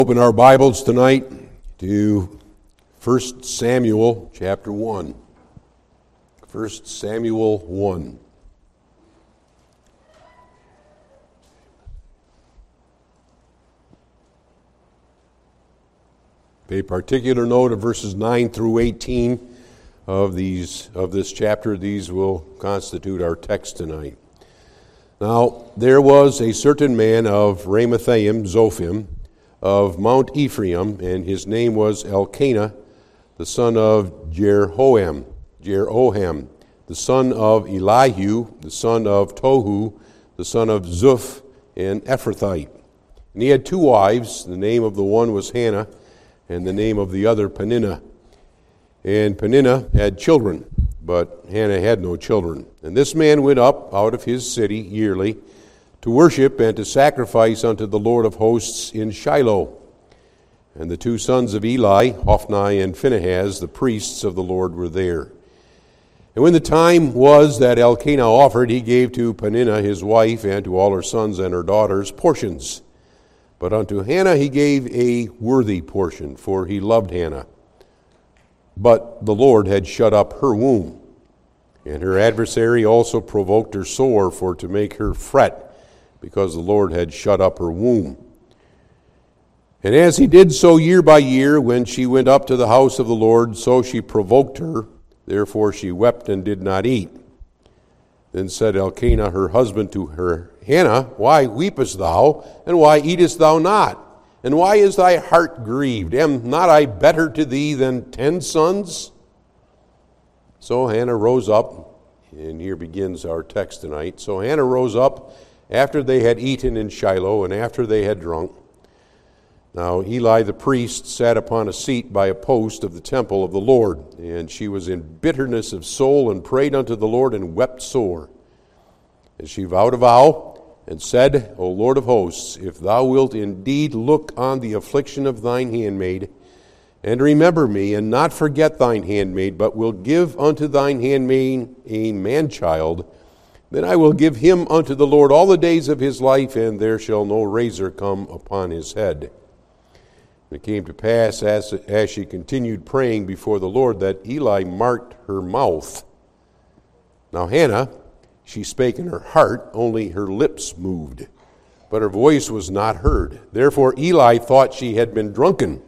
Open our Bibles tonight to 1 Samuel chapter 1. 1 Samuel 1. Pay particular note of verses 9 through 18 of this chapter. These will constitute our text tonight. Now, there was a certain man of Ramathaim, Zophim, of Mount Ephraim, and his name was Elkanah, the son of Jeroham, the son of Elihu, the son of Tohu, the son of Zuph, an Ephrathite. And he had two wives. The name of the one was Hannah, and the name of the other Peninnah. And Peninnah had children, but Hannah had no children. And this man went up out of his city yearly to worship and to sacrifice unto the Lord of hosts in Shiloh. And the two sons of Eli, Hophni and Phinehas, the priests of the Lord, were there. And when the time was that Elkanah offered, he gave to Peninnah his wife and to all her sons and her daughters portions. But unto Hannah he gave a worthy portion, for he loved Hannah. But the Lord had shut up her womb. And her adversary also provoked her sore, for to make her fret, because the Lord had shut up her womb. And as he did so year by year, when she went up to the house of the Lord, so she provoked her. Therefore she wept and did not eat. Then said Elkanah her husband to her, Hannah, why weepest thou, and why eatest thou not? And why is thy heart grieved? Am not I better to thee than 10 sons? So Hannah rose up, and here begins our text tonight. So Hannah rose up after they had eaten in Shiloh, and after they had drunk. Now Eli the priest sat upon a seat by a post of the temple of the Lord, and she was in bitterness of soul, and prayed unto the Lord, and wept sore. And she vowed a vow, and said, O Lord of hosts, if thou wilt indeed look on the affliction of thine handmaid, and remember me, and not forget thine handmaid, but will give unto thine handmaid a man-child, then I will give him unto the Lord all the days of his life, and there shall no razor come upon his head. And it came to pass, as she continued praying before the Lord, that Eli marked her mouth. Now Hannah, she spake in her heart, only her lips moved, but her voice was not heard. Therefore Eli thought she had been drunken.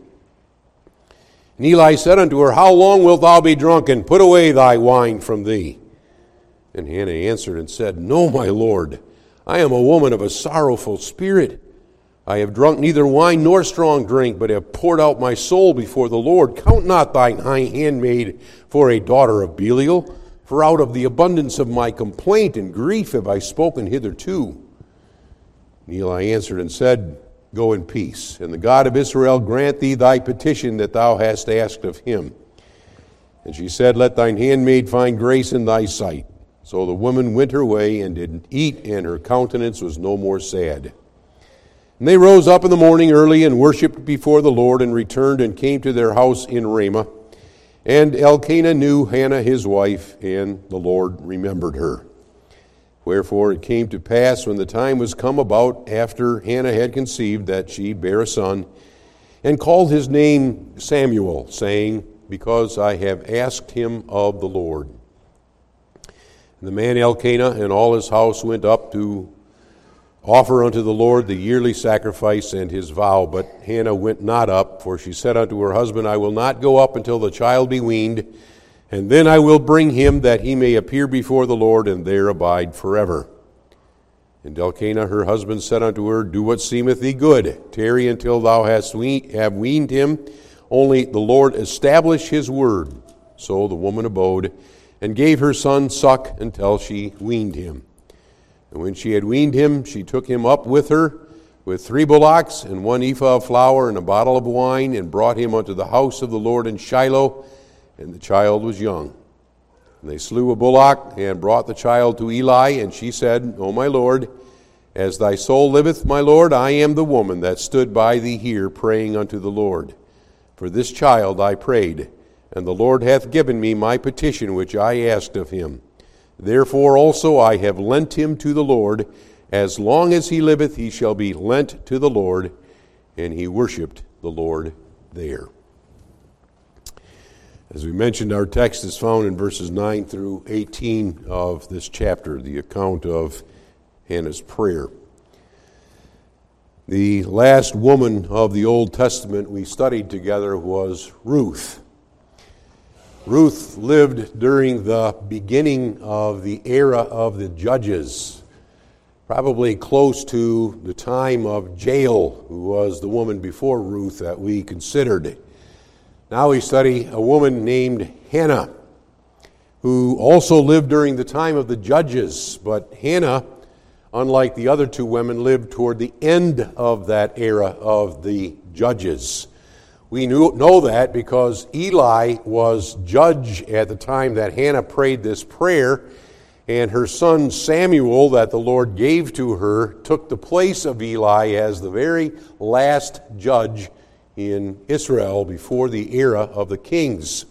And Eli said unto her, How long wilt thou be drunken? Put away thy wine from thee. And Hannah answered and said, No, my Lord, I am a woman of a sorrowful spirit. I have drunk neither wine nor strong drink, but have poured out my soul before the Lord. Count not thine handmaid for a daughter of Belial, for out of the abundance of my complaint and grief have I spoken hitherto. And Eli answered and said, Go in peace, and the God of Israel grant thee thy petition that thou hast asked of him. And she said, Let thine handmaid find grace in thy sight. So the woman went her way and did eat, and her countenance was no more sad. And they rose up in the morning early and worshipped before the Lord, and returned and came to their house in Ramah. And Elkanah knew Hannah his wife, and the Lord remembered her. Wherefore it came to pass, when the time was come about after Hannah had conceived, that she bare a son, and called his name Samuel, saying, Because I have asked him of the Lord. And the man Elkanah and all his house went up to offer unto the Lord the yearly sacrifice and his vow. But Hannah went not up, for she said unto her husband, I will not go up until the child be weaned, and then I will bring him, that he may appear before the Lord, and there abide forever. And Elkanah her husband said unto her, Do what seemeth thee good. Tarry until thou have weaned him. Only the Lord establish his word. So the woman abode, and gave her son suck until she weaned him. And when she had weaned him, she took him up with her, with 3 bullocks, and 1 ephah of flour, and a bottle of wine, and brought him unto the house of the Lord in Shiloh, and the child was young. And they slew a bullock, and brought the child to Eli, and she said, O my Lord, as thy soul liveth, my Lord, I am the woman that stood by thee here, praying unto the Lord. For this child I prayed, and the Lord hath given me my petition which I asked of him. Therefore also I have lent him to the Lord. As long as he liveth, he shall be lent to the Lord. and he worshiped the Lord there. As we mentioned, our text is found in verses 9 through 18 of this chapter, the account of Hannah's prayer. The last woman of the Old Testament we studied together was Ruth. Ruth lived during the beginning of the era of the Judges, probably close to the time of Jael, who was the woman before Ruth that we considered. Now we study a woman named Hannah, who also lived during the time of the Judges, but Hannah, unlike the other two women, lived toward the end of that era of the Judges. We know that because Eli was judge at the time that Hannah prayed this prayer, and her son Samuel, that the Lord gave to her, took the place of Eli as the very last judge in Israel before the era of the kings.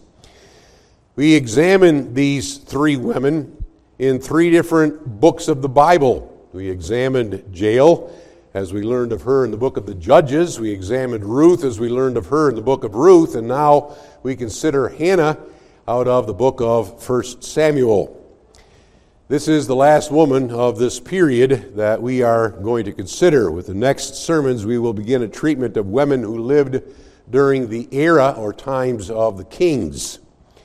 We examine these three women in three different books of the Bible. We examined Jael, as we learned of her in the book of the Judges. We examined Ruth, as we learned of her in the book of Ruth. And now we consider Hannah out of the book of 1 Samuel. This is the last woman of this period that we are going to consider. With the next sermons, we will begin a treatment of women who lived during the era or times of the kings.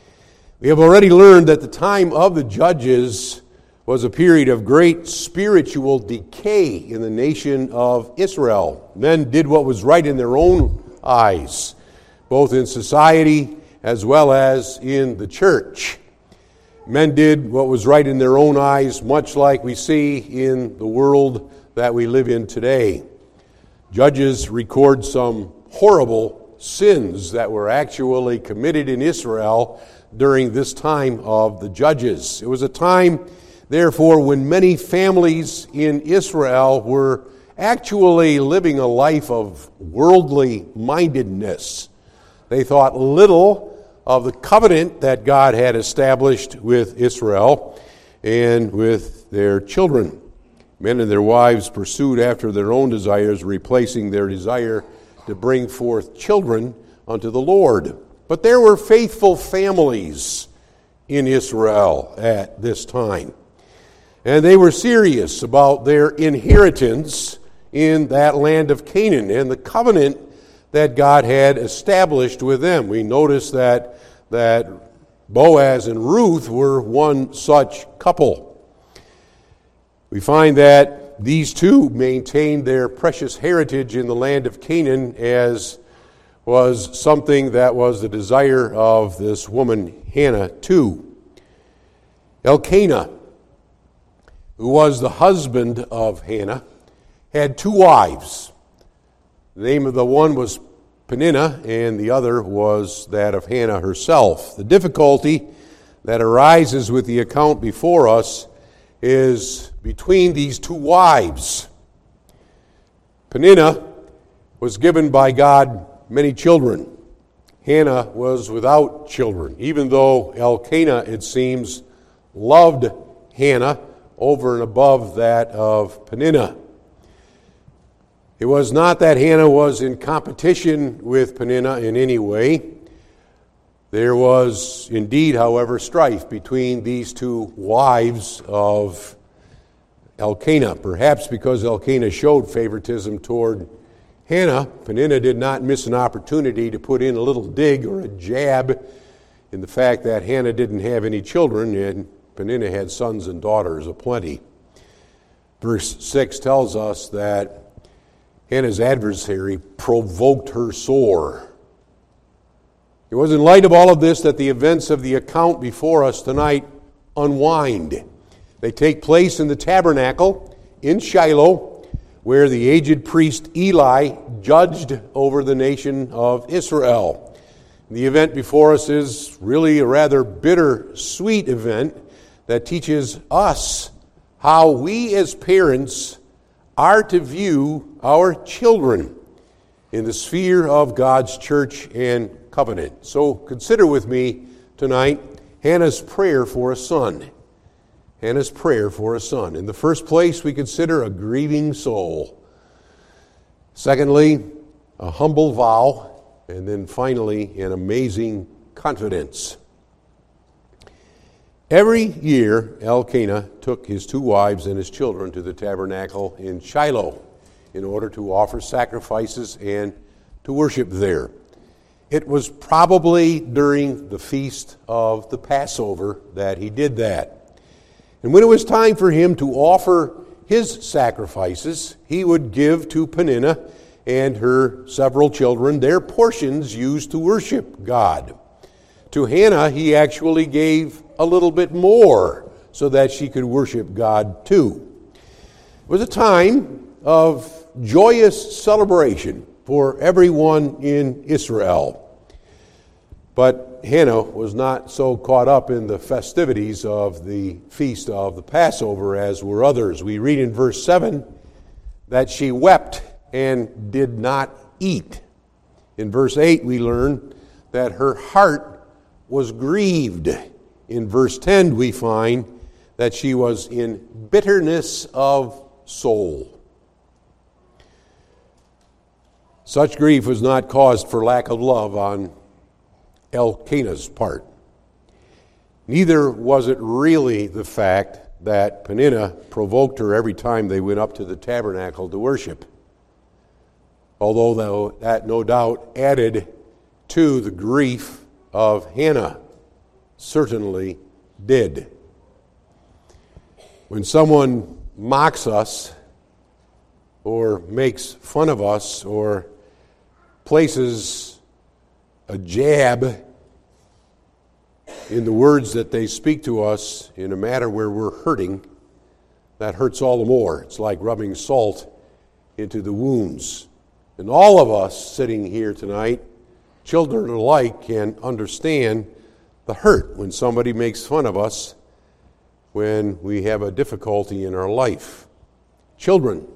We have already learned that the time of the Judges was a period of great spiritual decay in the nation of Israel. Men did what was right in their own eyes, both in society as well as in the church. Men did what was right in their own eyes, much like we see in the world that we live in today. Judges record some horrible sins that were actually committed in Israel during this time of the Judges. It was a time, therefore, when many families in Israel were actually living a life of worldly mindedness. They thought little of the covenant that God had established with Israel and with their children. Men and their wives pursued after their own desires, replacing their desire to bring forth children unto the Lord. But there were faithful families in Israel at this time, and they were serious about their inheritance in that land of Canaan and the covenant that God had established with them. We notice that Boaz and Ruth were one such couple. We find that these two maintained their precious heritage in the land of Canaan, as was something that was the desire of this woman Hannah too. Elkanah, who was the husband of Hannah, had two wives. The name of the one was Peninnah, and the other was that of Hannah herself. The difficulty that arises with the account before us is between these two wives. Peninnah was given by God many children. Hannah was without children, even though Elkanah, it seems, loved Hannah over and above that of Peninnah. It was not that Hannah was in competition with Peninnah in any way. There was indeed, however, strife between these two wives of Elkanah. Perhaps because Elkanah showed favoritism toward Hannah, Peninnah did not miss an opportunity to put in a little dig or a jab in the fact that Hannah didn't have any children and Peninnah had sons and daughters aplenty. Verse 6 tells us that Hannah's adversary provoked her sore. It was in light of all of this that the events of the account before us tonight unwind. They take place in the tabernacle in Shiloh, where the aged priest Eli judged over the nation of Israel. The event before us is really a rather bitter-sweet event that teaches us how we as parents are to view our children in the sphere of God's church and covenant. So consider with me tonight Hannah's prayer for a son. Hannah's prayer for a son. In the first place, we consider a grieving soul. Secondly, a humble vow, and then finally an amazing confidence. Every year, Elkanah took his 2 wives and his children to the tabernacle in Shiloh in order to offer sacrifices and to worship there. It was probably during the feast of the Passover that he did that. And when it was time for him to offer his sacrifices, he would give to Peninnah and her several children their portions used to worship God. To Hannah, he actually gave a little bit more so that she could worship God too. It was a time of joyous celebration for everyone in Israel. But Hannah was not so caught up in the festivities of the feast of the Passover as were others. We read in verse 7 that she wept and did not eat. In verse 8 we learn that her heart was grieved. In verse 10 we find that she was in bitterness of soul. Such grief was not caused for lack of love on Elkanah's part. Neither was it really the fact that Peninnah provoked her every time they went up to the tabernacle to worship. Although that no doubt added to the grief of Hannah. Certainly did. When someone mocks us or makes fun of us or places a jab in the words that they speak to us in a matter where we're hurting, that hurts all the more. It's like rubbing salt into the wounds. And all of us sitting here tonight, children alike, can understand the hurt when somebody makes fun of us when we have a difficulty in our life. Children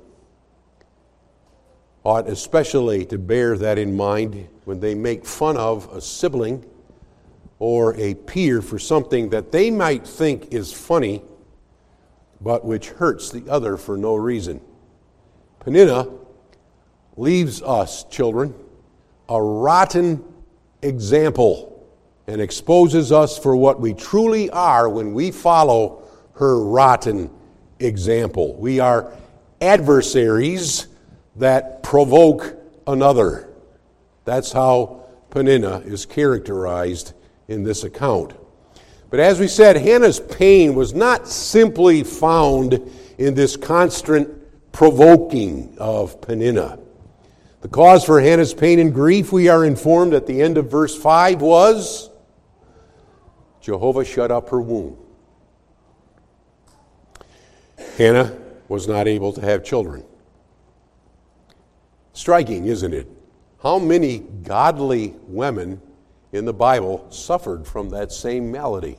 ought especially to bear that in mind when they make fun of a sibling or a peer for something that they might think is funny, but which hurts the other for no reason. Peninnah leaves us, children, a rotten example and exposes us for what we truly are when we follow her rotten example. We are adversaries that provoke another. That's how Peninnah is characterized in this account. But as we said, Hannah's pain was not simply found in this constant provoking of Peninnah. The cause for Hannah's pain and grief, we are informed at the end of verse 5, was Jehovah shut up her womb. Hannah was not able to have children. Striking, isn't it? How many godly women in the Bible suffered from that same malady?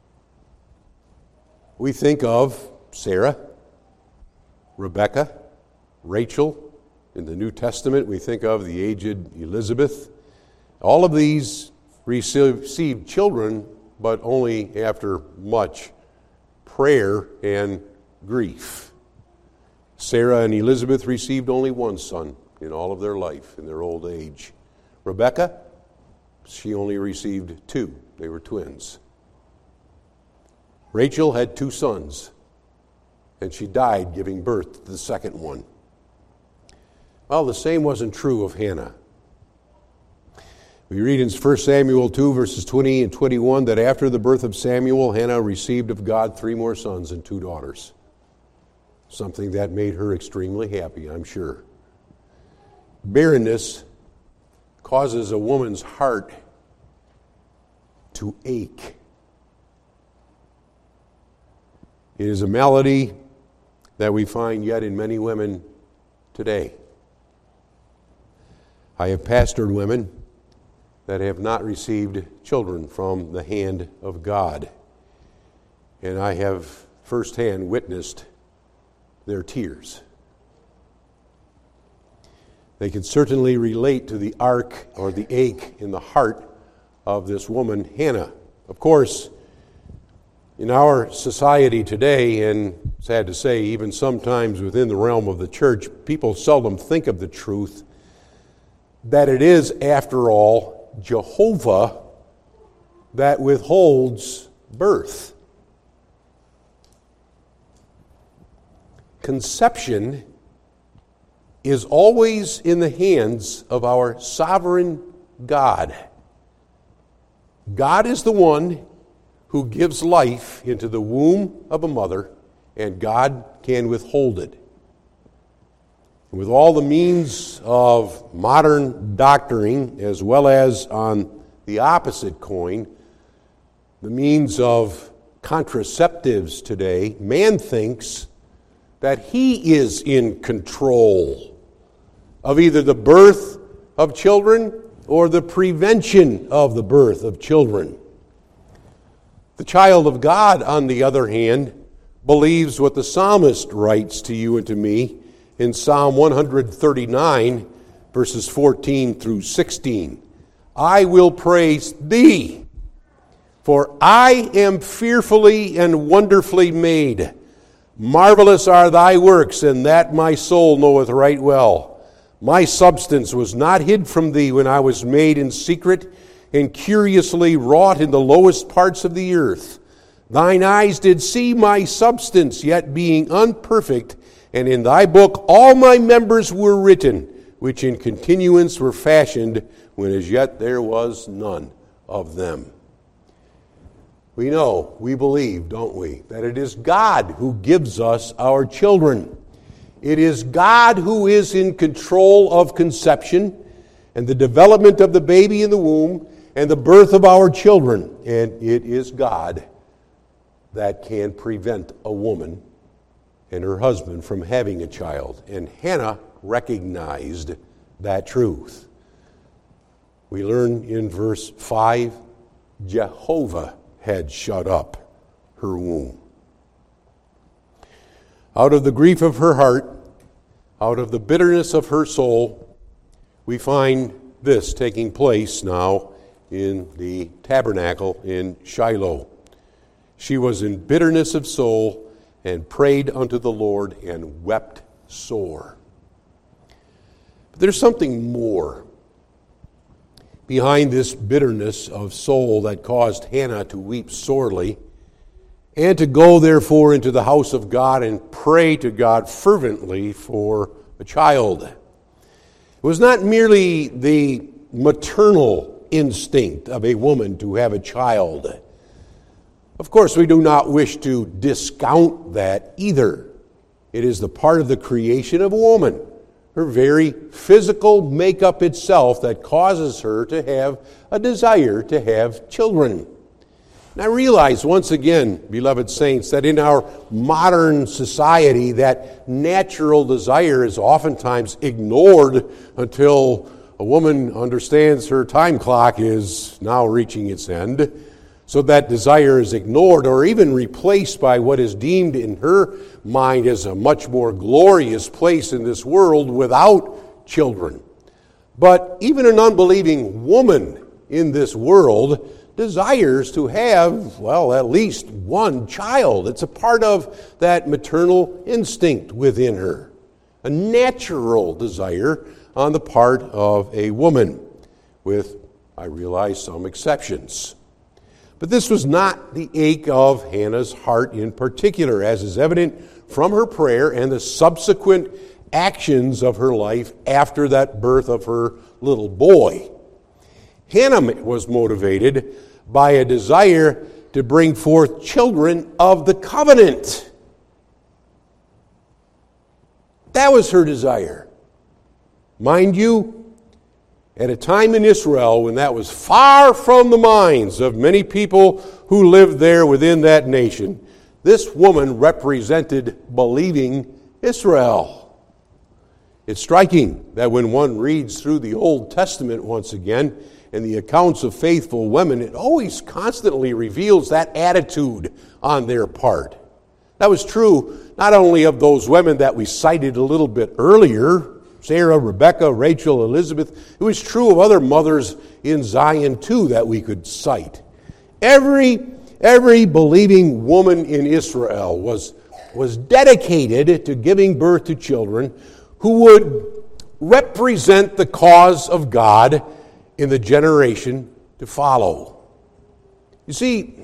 We think of Sarah, Rebecca, Rachel. In the New Testament, we think of the aged Elizabeth. All of these received children, but only after much prayer and grief. Sarah and Elizabeth received only one son in all of their life, in their old age. Rebecca, she only received 2. They were twins. Rachel had 2 sons, and she died giving birth to the second one. Well, the same wasn't true of Hannah. We read in 1 Samuel 2, verses 20 and 21, that after the birth of Samuel, Hannah received of God 3 more sons and 2 daughters. Something that made her extremely happy, I'm sure. Barrenness causes a woman's heart to ache. It is a malady that we find yet in many women today. I have pastored women that have not received children from the hand of God, and I have firsthand witnessed their tears. They can certainly relate to the arc or the ache in the heart of this woman, Hannah. Of course, in our society today, and sad to say, even sometimes within the realm of the church, people seldom think of the truth that it is, after all, Jehovah that withholds birth. Conception is always in the hands of our sovereign God. God is the one who gives life into the womb of a mother, and God can withhold it. With all the means of modern doctoring, as well as on the opposite coin, the means of contraceptives today, man thinks that he is in control of either the birth of children or the prevention of the birth of children. The child of God, on the other hand, believes what the psalmist writes to you and to me in Psalm 139, verses 14 through 16. I will praise thee, for I am fearfully and wonderfully made. Marvelous are thy works, and that my soul knoweth right well. My substance was not hid from thee when I was made in secret and curiously wrought in the lowest parts of the earth. Thine eyes did see my substance, yet being unperfect, and in thy book all my members were written, which in continuance were fashioned, when as yet there was none of them. We know, we believe, don't we, that it is God who gives us our children. It is God who is in control of conception and the development of the baby in the womb and the birth of our children. And it is God that can prevent a woman and her husband from having a child. And Hannah recognized that truth. We learn in verse 5, Jehovah had shut up her womb. Out of the grief of her heart, out of the bitterness of her soul, we find this taking place now in the tabernacle in Shiloh. She was in bitterness of soul and prayed unto the Lord and wept sore. But there's something more behind this bitterness of soul that caused Hannah to weep sorely and to go, therefore, into the house of God and pray to God fervently for a child. It was not merely the maternal instinct of a woman to have a child. Of course, we do not wish to discount that either. It is the part of the creation of a woman, her very physical makeup itself, that causes her to have a desire to have children. And I realize once again, beloved saints, that in our modern society, that natural desire is oftentimes ignored until a woman understands her time clock is now reaching its end. So that desire is ignored or even replaced by what is deemed in her mind as a much more glorious place in this world without children. But even an unbelieving woman in this world desires to have, well, at least one child. It's a part of that maternal instinct within her, a natural desire on the part of a woman, with, I realize, some exceptions. But this was not the ache of Hannah's heart in particular, as is evident from her prayer and the subsequent actions of her life after that birth of her little boy. Hannah was motivated by a desire to bring forth children of the covenant. That was her desire. Mind you, at a time in Israel when that was far from the minds of many people who lived there within that nation, this woman represented believing Israel. It's striking that when one reads through the Old Testament once again and the accounts of faithful women, it always constantly reveals that attitude on their part. That was true not only of those women that we cited a little bit earlier, Sarah, Rebecca, Rachel, Elizabeth. It was true of other mothers in Zion too that we could cite. Every believing woman in Israel was dedicated to giving birth to children who would represent the cause of God in the generation to follow. You see,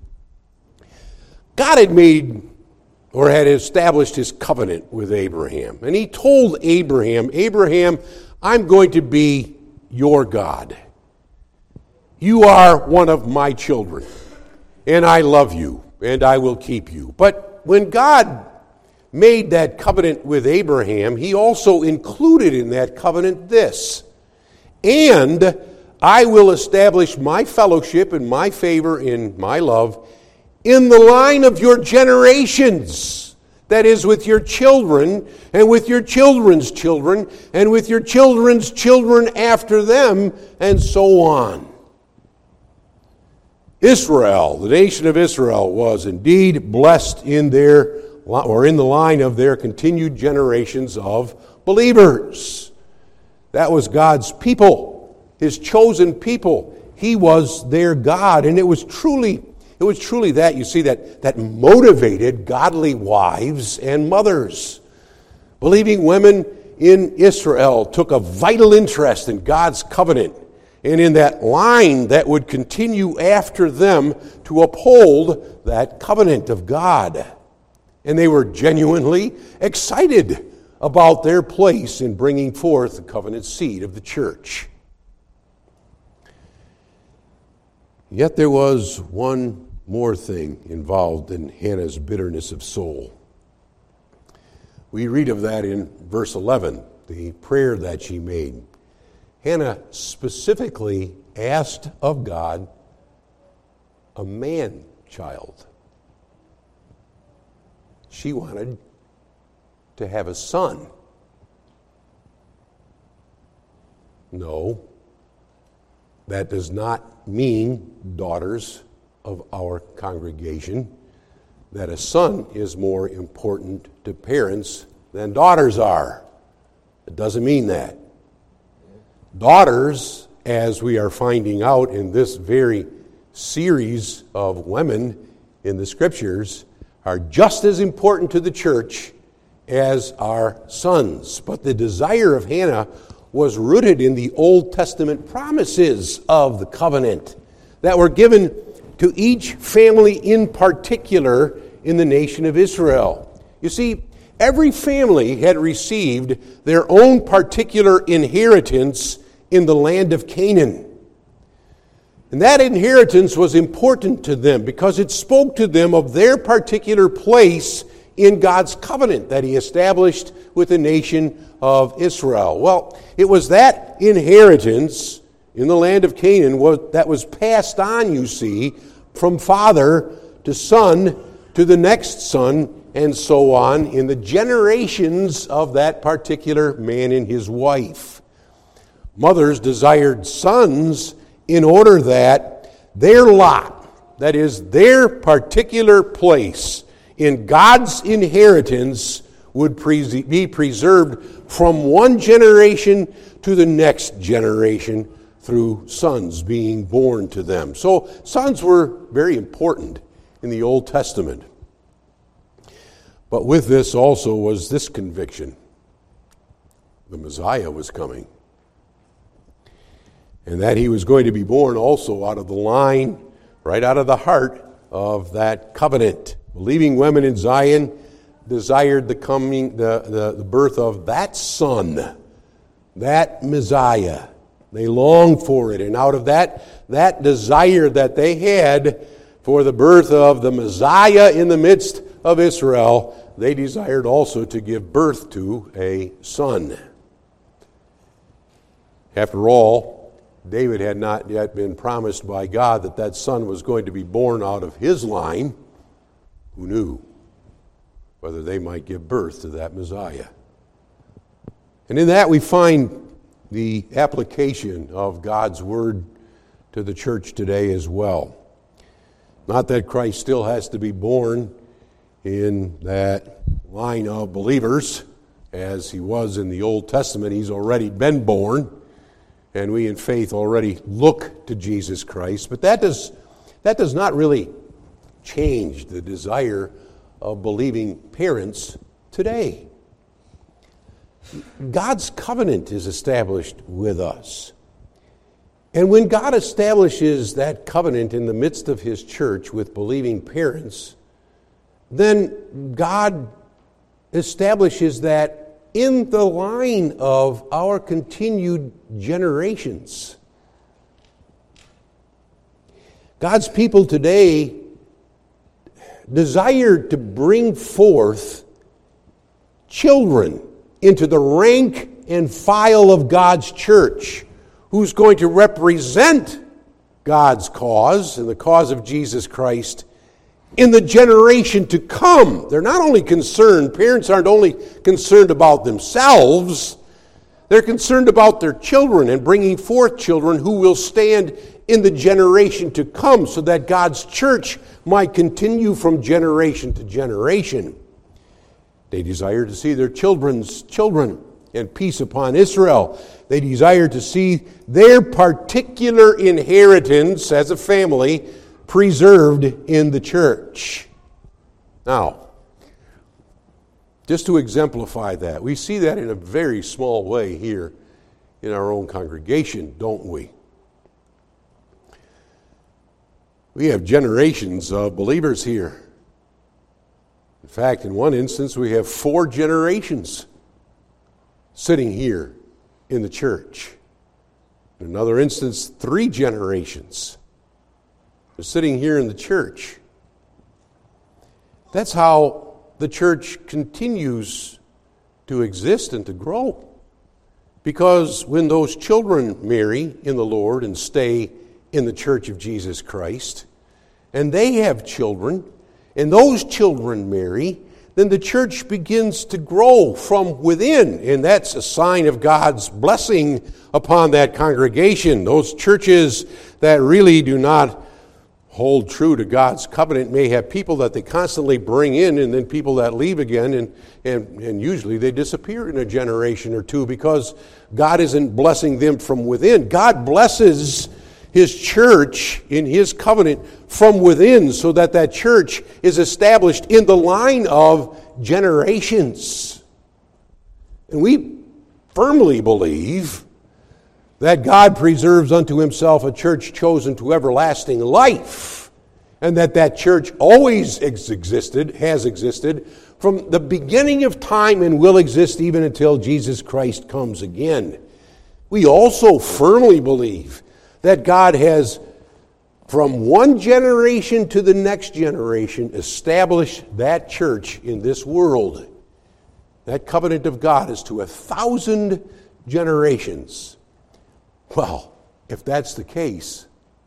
God had made or had established his covenant with Abraham. And he told Abraham, Abraham, I'm going to be your God. You are one of my children, and I love you, and I will keep you. But when God made that covenant with Abraham, he also included in that covenant this: and I will establish my fellowship and my favor and my love in the line of your generations. That is, with your children, and with your children's children, and with your children's children after them, and so on. Israel, the nation of Israel, was indeed blessed in the line of their continued generations of believers. That was God's people, his chosen people. He was their God, and it was truly that, you see, that motivated godly wives and mothers. Believing women in Israel took a vital interest in God's covenant and in that line that would continue after them to uphold that covenant of God. And they were genuinely excited about their place in bringing forth the covenant seed of the church. Yet there was one more thing involved in Hannah's bitterness of soul. We read of that in verse 11, the prayer that she made. Hannah specifically asked of God a man-child. She wanted to have a son. No, that does not mean, daughters of our congregation, that a son is more important to parents than daughters are. It doesn't mean that. Daughters, as we are finding out in this very series of women in the Scriptures, are just as important to the church as are sons. But the desire of Hannah was rooted in the Old Testament promises of the covenant that were given to each family in particular in the nation of Israel. You see, every family had received their own particular inheritance in the land of Canaan. And that inheritance was important to them because it spoke to them of their particular place in God's covenant that he established with the nation of Israel. Well, it was that inheritance in the land of Canaan that was passed on, you see, from father to son to the next son, and so on, in the generations of that particular man and his wife. Mothers desired sons in order that their lot, that is, their particular place in God's inheritance, would be preserved from one generation to the next generation through sons being born to them. So sons were very important in the Old Testament. But with this also was this conviction: the Messiah was coming. And that he was going to be born also out of the line, right out of the heart of that covenant. Believing women in Zion desired the birth of that son, that Messiah. They longed for it. And out of that desire that they had for the birth of the Messiah in the midst of Israel, they desired also to give birth to a son. After all, David had not yet been promised by God that son was going to be born out of his line. Who knew whether they might give birth to that Messiah? And in that we find the application of God's word to the church today as well. Not that Christ still has to be born in that line of believers as he was in the Old Testament. He's already been born, and we in faith already look to Jesus Christ. But that does not really change the desire of believing parents today. God's covenant is established with us. And when God establishes that covenant in the midst of His church with believing parents, then God establishes that in the line of our continued generations. God's people today desire to bring forth children into the rank and file of God's church, who's going to represent God's cause and the cause of Jesus Christ in the generation to come. They're not only concerned, parents aren't only concerned about themselves, they're concerned about their children and bringing forth children who will stand in the generation to come so that God's church might continue from generation to generation. They desire to see their children's children and peace upon Israel. They desire to see their particular inheritance as a family preserved in the church. Now, just to exemplify that, we see that in a very small way here in our own congregation, don't we? We have generations of believers here. In fact, in one instance, we have 4 generations sitting here in the church. In another instance, 3 generations are sitting here in the church. That's how the church continues to exist and to grow. Because when those children marry in the Lord and stay in the church of Jesus Christ, and they have children, and those children marry, then the church begins to grow from within, and that's a sign of God's blessing upon that congregation. Those churches that really do not hold true to God's covenant may have people that they constantly bring in, and then people that leave again, and usually they disappear in a generation or two because God isn't blessing them from within. God blesses His church in His covenant from within so that that church is established in the line of generations. And we firmly believe that God preserves unto Himself a church chosen to everlasting life, and that church always has existed from the beginning of time and will exist even until Jesus Christ comes again. We also firmly believe that God has, from one generation to the next generation, established that church in this world. That covenant of God is to 1,000 generations. Well, if that's the case,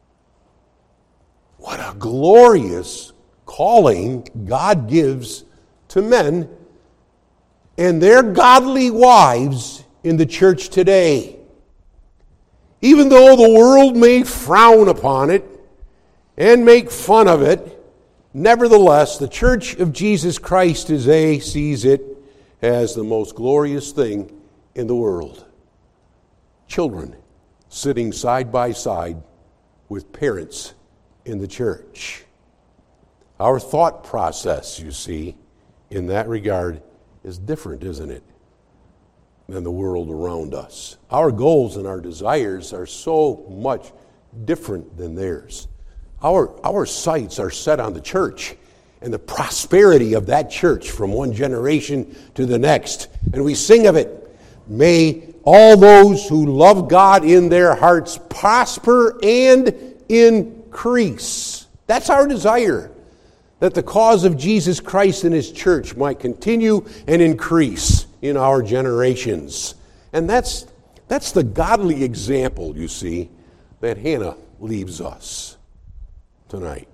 what a glorious calling God gives to men and their godly wives in the church today. Even though the world may frown upon it and make fun of it, nevertheless, the church of Jesus Christ today sees it as the most glorious thing in the world. Children sitting side by side with parents in the church. Our thought process, you see, in that regard is different, isn't it, than the world around us. Our goals and our desires are so much different than theirs. Our sights are set on the church and the prosperity of that church from one generation to the next. And we sing of it, may all those who love God in their hearts prosper and increase. That's our desire, that the cause of Jesus Christ and His church might continue and increase in our generations. And that's the godly example, you see, that Hannah leaves us tonight.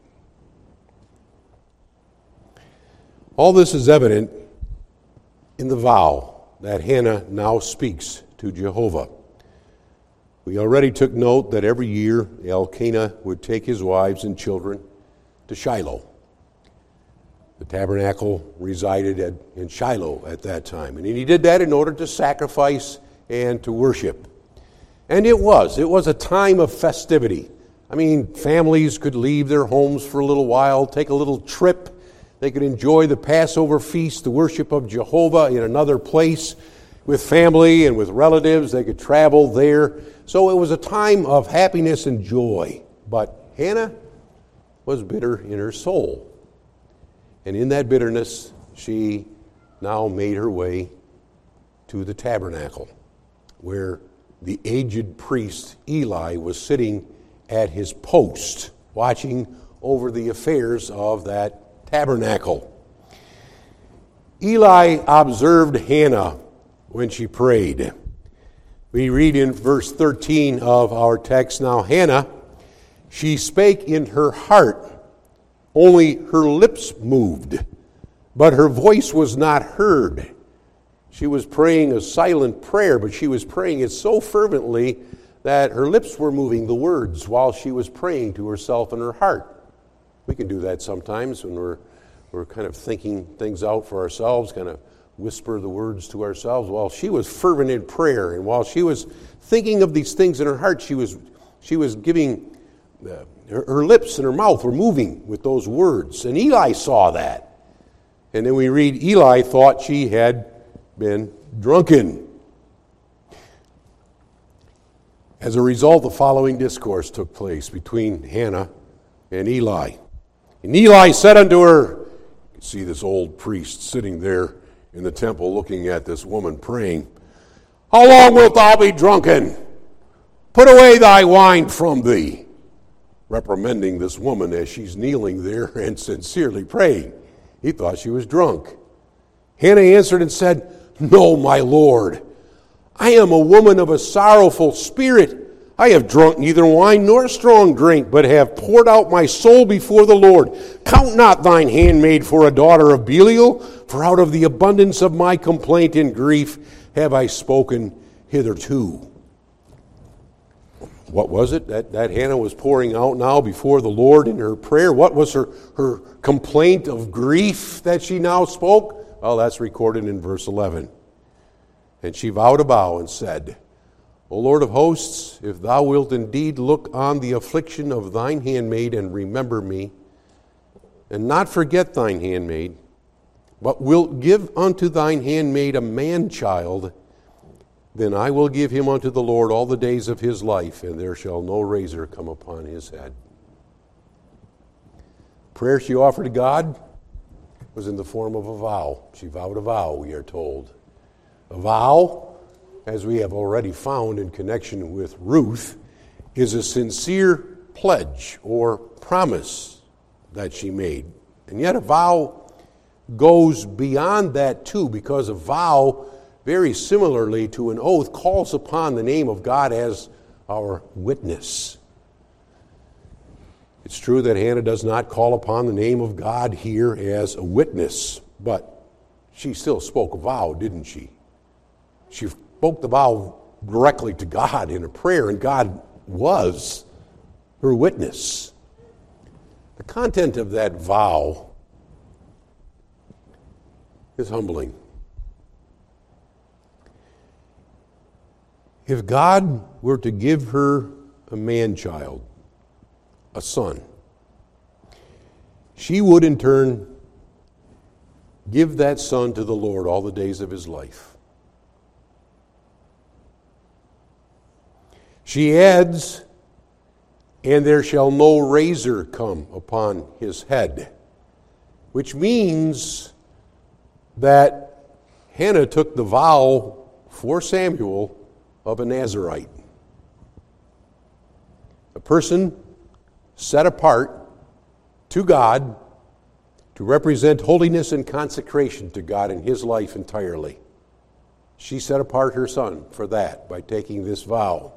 All this is evident in the vow that Hannah now speaks to Jehovah. We already took note that every year Elkanah would take his wives and children to Shiloh. The tabernacle resided in Shiloh at that time. And he did that in order to sacrifice and to worship. And it was a time of festivity. I mean, families could leave their homes for a little while, take a little trip. They could enjoy the Passover feast, the worship of Jehovah in another place. with family and with relatives. They could travel there. So it was a time of happiness and joy. But Hannah was bitter in her soul. And in that bitterness, she now made her way to the tabernacle, where the aged priest Eli was sitting at his post, watching over the affairs of that tabernacle. Eli observed Hannah when she prayed. We read in verse 13 of our text, "Now Hannah, she spake in her heart, only her lips moved, but her voice was not heard." She was praying a silent prayer, but she was praying it so fervently that her lips were moving the words while she was praying to herself in her heart. We can do that sometimes when we're kind of thinking things out for ourselves, kind of whisper the words to ourselves. While she was fervent in prayer, and while she was thinking of these things in her heart, she was giving, her lips and her mouth were moving with those words. And Eli saw that. And then we read, Eli thought she had been drunken. As a result, the following discourse took place between Hannah and Eli. And Eli said unto her, you can see this old priest sitting there in the temple looking at this woman praying, "How long wilt thou be drunken? Put away thy wine from thee." Reprimanding this woman as she's kneeling there and sincerely praying. He thought she was drunk. Hannah answered and said, "No, my Lord, I am a woman of a sorrowful spirit. I have drunk neither wine nor strong drink, but have poured out my soul before the Lord. Count not thine handmaid for a daughter of Belial, for out of the abundance of my complaint and grief have I spoken hitherto." What was it that Hannah was pouring out now before the Lord in her prayer? What was her complaint of grief that she now spoke? Well, that's recorded in verse 11. "And she vowed a vow and said, O Lord of hosts, if thou wilt indeed look on the affliction of thine handmaid and remember me, and not forget thine handmaid, but wilt give unto thine handmaid a man-child, then I will give him unto the Lord all the days of his life, and there shall no razor come upon his head." Prayer she offered to God was in the form of a vow. She vowed a vow, we are told. A vow, as we have already found in connection with Ruth, is a sincere pledge or promise that she made. And yet a vow goes beyond that too, because a vow, very similarly to an oath, calls upon the name of God as our witness. It's true that Hannah does not call upon the name of God here as a witness, but she still spoke a vow, didn't she? She spoke the vow directly to God in a prayer, and God was her witness. The content of that vow is humbling. If God were to give her a man-child, a son, she would in turn give that son to the Lord all the days of his life. She adds, and there shall no razor come upon his head, which means that Hannah took the vow for Samuel of a Nazirite, a person set apart to God to represent holiness and consecration to God in his life entirely. She set apart her son for that by taking this vow.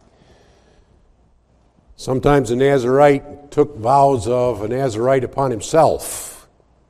Sometimes a Nazirite took vows of a Nazirite upon himself.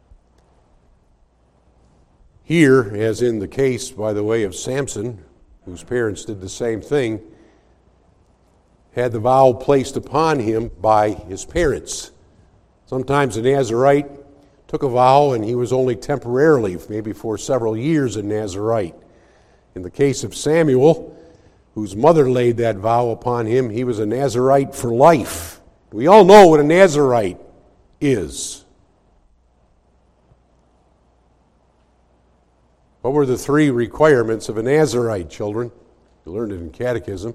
Here, as in the case, by the way, of Samson, whose parents did the same thing, had the vow placed upon him by his parents. Sometimes a Nazirite took a vow and he was only temporarily, maybe for several years, a Nazirite. In the case of Samuel, whose mother laid that vow upon him, he was a Nazirite for life. We all know what a Nazirite is. What were the 3 requirements of a Nazirite, children? You learned it in catechism.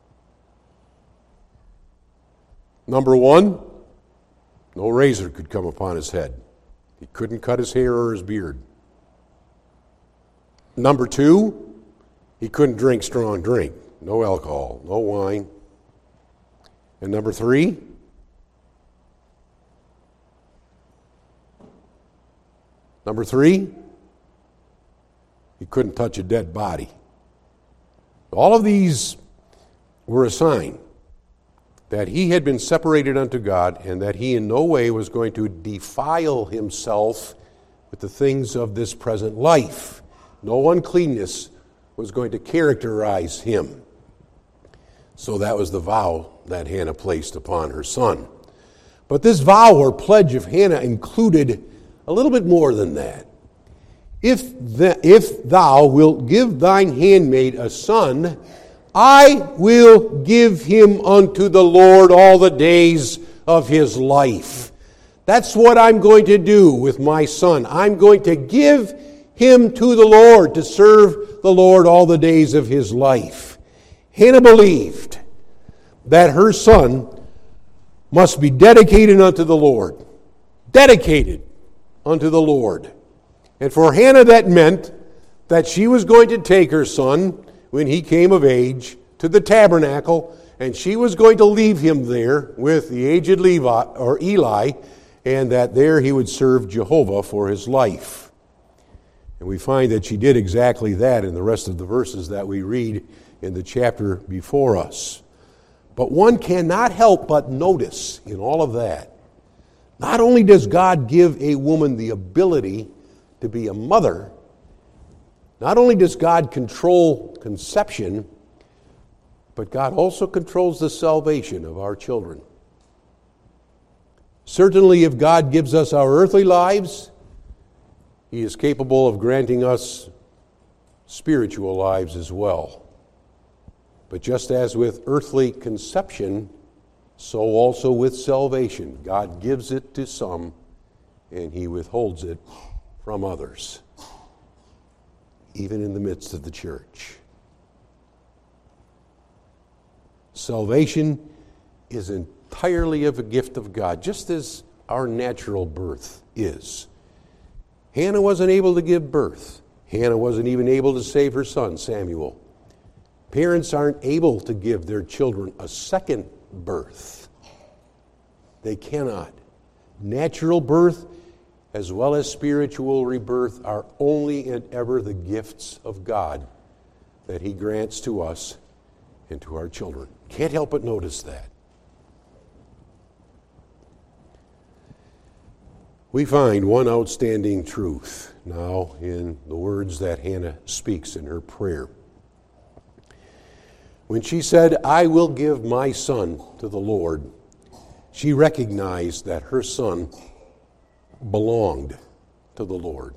Number 1, no razor could come upon his head. He couldn't cut his hair or his beard. Number 2, he couldn't drink strong drink. No alcohol, no wine. And number 3, he couldn't touch a dead body. All of these were a sign that he had been separated unto God and that he in no way was going to defile himself with the things of this present life. No uncleanness was going to characterize him. So that was the vow that Hannah placed upon her son. But this vow or pledge of Hannah included a little bit more than that. If thou wilt give thine handmaid a son, I will give him unto the Lord all the days of his life. That's what I'm going to do with my son. I'm going to give him to the Lord to serve the Lord all the days of his life. Hannah believed that her son must be dedicated unto the Lord. Dedicated unto the Lord. And for Hannah that meant that she was going to take her son when he came of age to the tabernacle, and she was going to leave him there with the aged Eli, and that there he would serve Jehovah for his life. And we find that she did exactly that in the rest of the verses that we read in the chapter before us. But one cannot help but notice in all of that, not only does God give a woman the ability to be a mother, not only does God control conception, but God also controls the salvation of our children. Certainly, if God gives us our earthly lives, He is capable of granting us spiritual lives as well. But just as with earthly conception, so also with salvation. God gives it to some, and He withholds it from others, even in the midst of the church. Salvation is entirely of a gift of God, just as our natural birth is. Hannah wasn't able to give birth. Hannah wasn't even able to save her son, Samuel. Parents aren't able to give their children a second birth. They cannot. Natural birth as well as spiritual rebirth are only and ever the gifts of God that He grants to us and to our children. Can't help but notice that. We find one outstanding truth now in the words that Hannah speaks in her prayer. When she said, I will give my son to the Lord, she recognized that her son belonged to the Lord.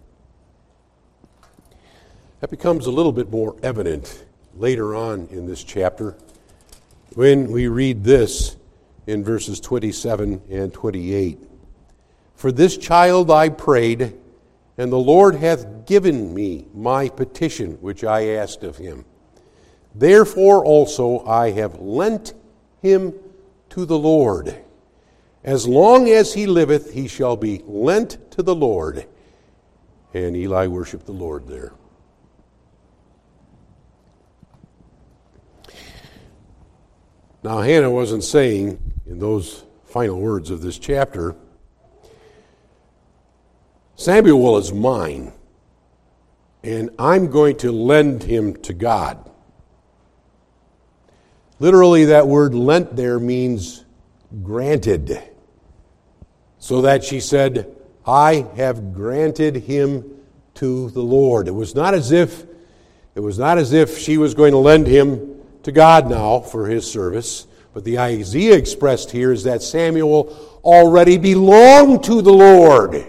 That becomes a little bit more evident later on in this chapter when we read this in verses 27 and 28. For this child I prayed, and the Lord hath given me my petition which I asked of him. Therefore also I have lent him to the Lord. As long as he liveth, he shall be lent to the Lord. And Eli worshiped the Lord there. Now Hannah wasn't saying in those final words of this chapter, Samuel is mine, and I'm going to lend him to God. Literally, that word lent there means granted. So that she said, I have granted him to the Lord. It was not as if she was going to lend him to God now for his service. But the idea expressed here is that Samuel already belonged to the Lord.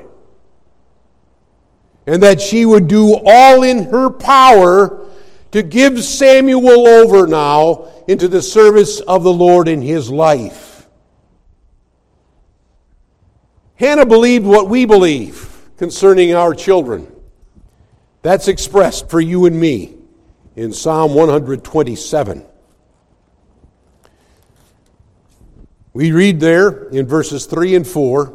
And that she would do all in her power to give Samuel over now into the service of the Lord in his life. Hannah believed what we believe concerning our children. That's expressed for you and me in Psalm 127. We read there in verses 3 and 4,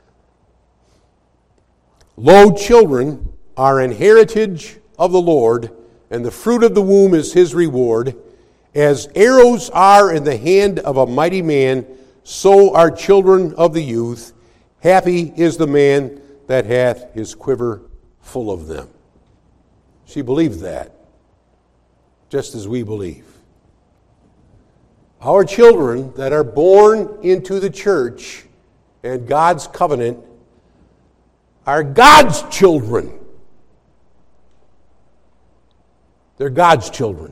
"Lo, children are an heritage of the Lord, and the fruit of the womb is his reward. As arrows are in the hand of a mighty man, so are children of the youth. Happy is the man that hath his quiver full of them." She believed that, just as we believe. Our children that are born into the church and God's covenant are God's children. They're God's children.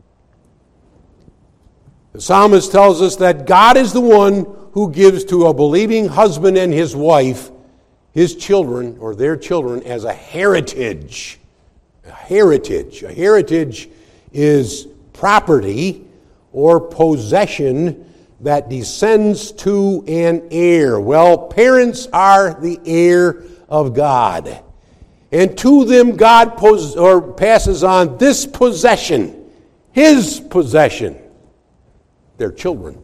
The psalmist tells us that God is the one who gives to a believing husband and his wife his children, or their children, as a heritage. A heritage. A heritage is property or possession that descends to an heir. Well, parents are the heir of God. And to them God passes on this possession, his possession, their children.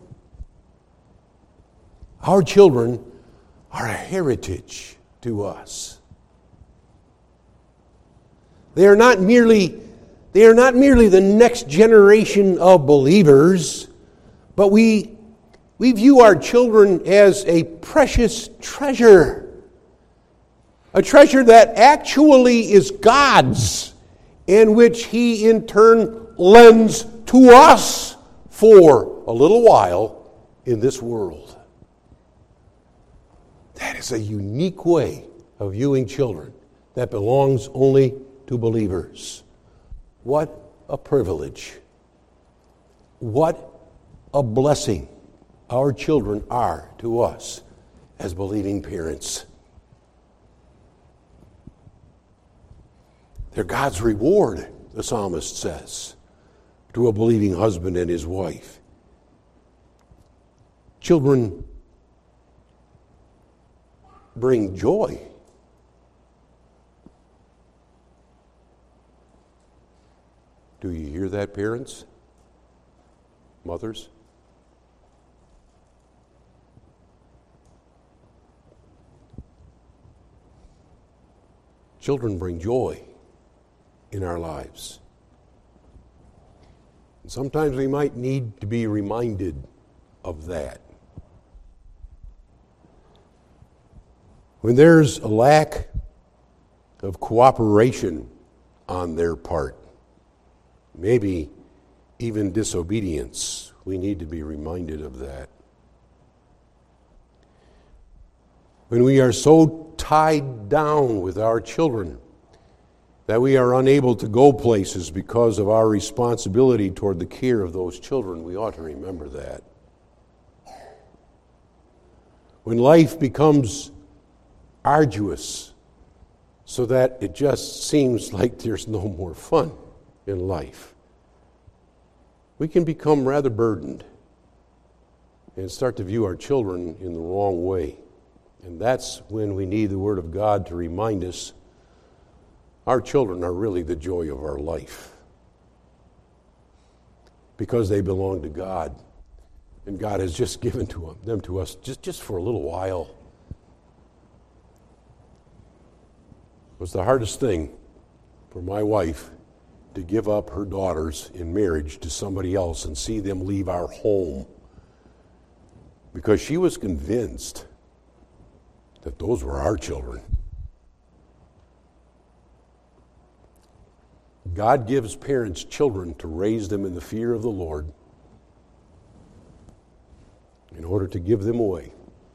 Our children are a heritage to us. They are not merely the next generation of believers, but we view our children as a precious treasure. A treasure that actually is God's, and which he in turn lends to us for a little while in this world. That is a unique way of viewing children that belongs only to believers. What a privilege. What a blessing our children are to us as believing parents. They're God's reward, the psalmist says, to a believing husband and his wife. Children bring joy. Do you hear that, parents? Mothers? Children bring joy in our lives. And sometimes we might need to be reminded of that. When there's a lack of cooperation on their part, maybe even disobedience, we need to be reminded of that. When we are so tied down with our children that we are unable to go places because of our responsibility toward the care of those children, we ought to remember that. When life becomes arduous so that it just seems like there's no more fun in life, we can become rather burdened and start to view our children in the wrong way. And that's when we need the Word of God to remind us our children are really the joy of our life, because they belong to God, and God has just given them to us just for a little while. It was the hardest thing for my wife to give up her daughters in marriage to somebody else and see them leave our home, because she was convinced that those were our children. God gives parents children to raise them in the fear of the Lord in order to give them away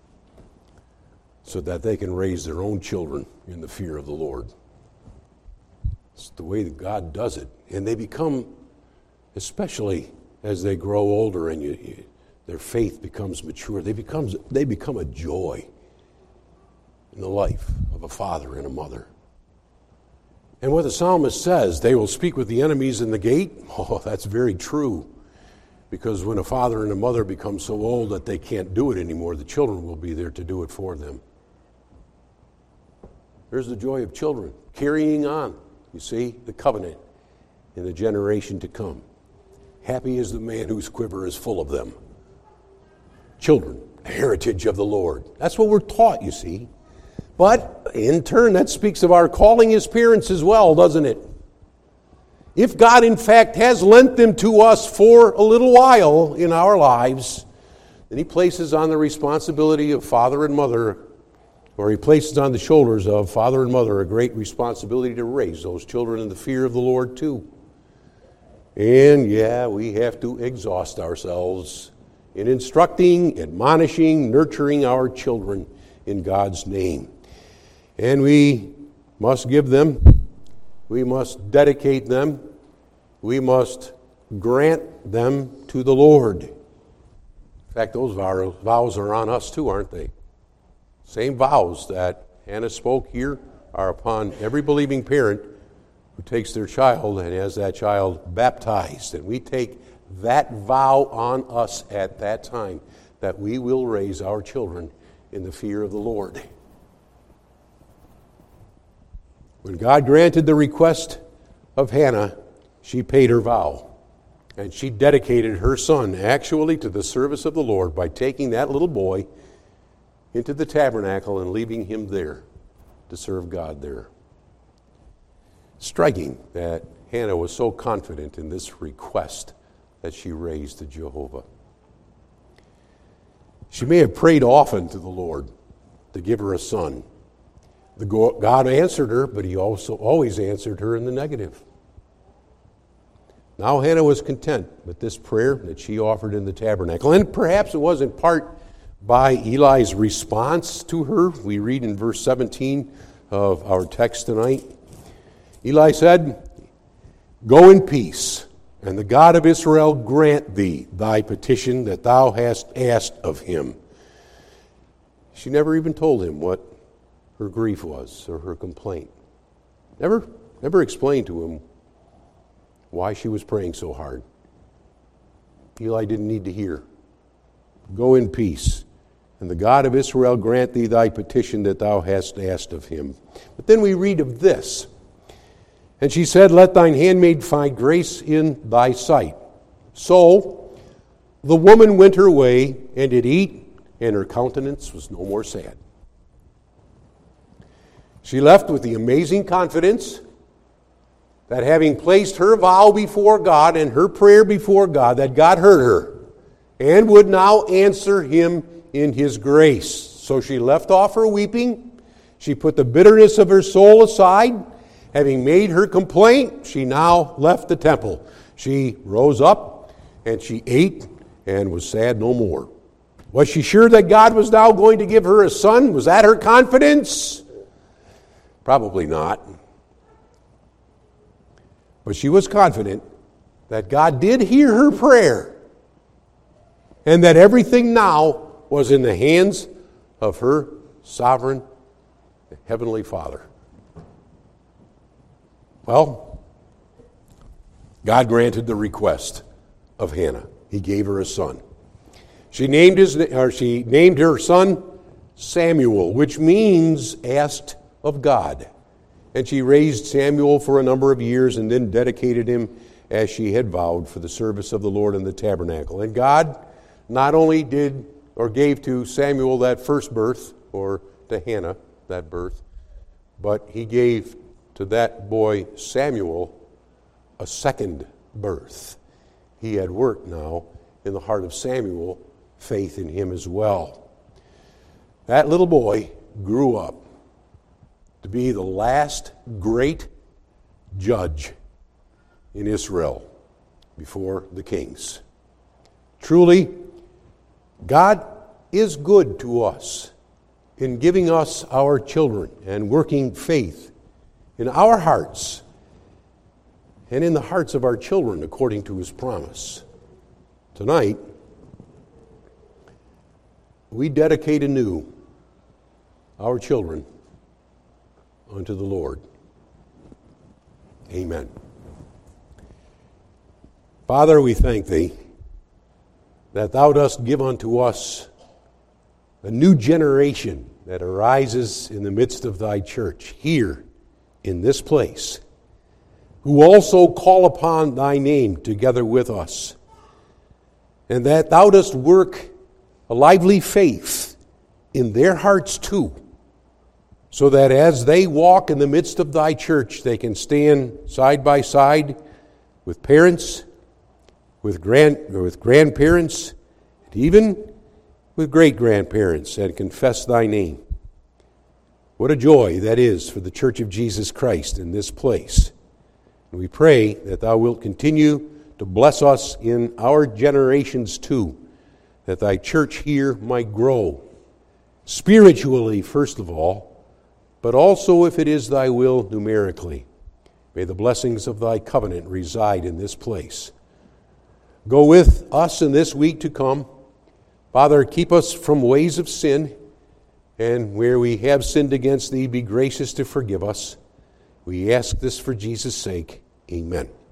so that they can raise their own children in the fear of the Lord. It's the way that God does it. And they become, especially as they grow older and their faith becomes mature, they become a joy in the life of a father and a mother. And what the psalmist says, they will speak with the enemies in the gate, that's very true. Because when a father and a mother become so old that they can't do it anymore, the children will be there to do it for them. There's the joy of children, carrying on You see, the covenant in the generation to come. Happy is the man whose quiver is full of them. Children, a heritage of the Lord. That's what we're taught, you see. But in turn, that speaks of our calling as parents as well, doesn't it? If God, in fact, has lent them to us for a little while in our lives, then He places on the responsibility of father and mother, or He places on the shoulders of father and mother a great responsibility to raise those children in the fear of the Lord too. And yeah, we have to exhaust ourselves in instructing, admonishing, nurturing our children in God's name. And we must give them, we must dedicate them, we must grant them to the Lord. In fact, those vows are on us too, aren't they? Same vows that Hannah spoke here are upon every believing parent who takes their child and has that child baptized. And we take that vow on us at that time, that we will raise our children in the fear of the Lord. When God granted the request of Hannah, she paid her vow. And she dedicated her son actually to the service of the Lord by taking that little boy into the tabernacle and leaving him there to serve God there. Striking that Hannah was so confident in this request that she raised to Jehovah. She may have prayed often to the Lord to give her a son. God answered her, but He also always answered her in the negative. Now Hannah was content with this prayer that she offered in the tabernacle. And perhaps it was in part by Eli's response to her. We read in verse 17 of our text tonight. Eli said, "Go in peace, and the God of Israel grant thee thy petition that thou hast asked of Him." She never even told him what her grief was or her complaint. Never explained to him why she was praying so hard. Eli didn't need to hear. Go in peace, and the God of Israel grant thee thy petition that thou hast asked of Him. But then we read of this. And she said, "Let thine handmaid find grace in thy sight." So the woman went her way and did eat, and her countenance was no more sad. She left with the amazing confidence that having placed her vow before God and her prayer before God, that God heard her and would now answer Him in His grace. So she left off her weeping. She put the bitterness of her soul aside. Having made her complaint, she now left the temple. She rose up and she ate and was sad no more. Was she sure that God was now going to give her a son? Was that her confidence? Probably not. But she was confident that God did hear her prayer and that everything now was in the hands of her sovereign Heavenly Father. Well, God granted the request of Hannah. He gave her a son. She named her son Samuel, which means asked of God. And she raised Samuel for a number of years and then dedicated him as she had vowed for the service of the Lord in the tabernacle. And God not only did or gave to Samuel that first birth, or to Hannah that birth, but He gave to that boy Samuel a second birth. He had worked now in the heart of Samuel, faith in him as well. That little boy grew up to be the last great judge in Israel before the kings. Truly, God is good to us in giving us our children and working faith in our hearts and in the hearts of our children according to His promise. Tonight, we dedicate anew our children unto the Lord. Amen. Father, we thank Thee that Thou dost give unto us a new generation that arises in the midst of Thy church here in this place. who also call upon thy name together with us, and that thou dost work a lively faith in their hearts too, so that as they walk in the midst of thy church, they can stand side by side with parents, with grandparents, and even with great-grandparents, and confess thy name. What a joy that is for the Church of Jesus Christ in this place. And we pray that thou wilt continue to bless us in our generations too, that thy church here might grow, spiritually first of all, but also, if it is thy will, numerically. May the blessings of thy covenant reside in this place. Go with us in this week to come. Father, keep us from ways of sin, and where we have sinned against thee, be gracious to forgive us. We ask this for Jesus' sake. Amen.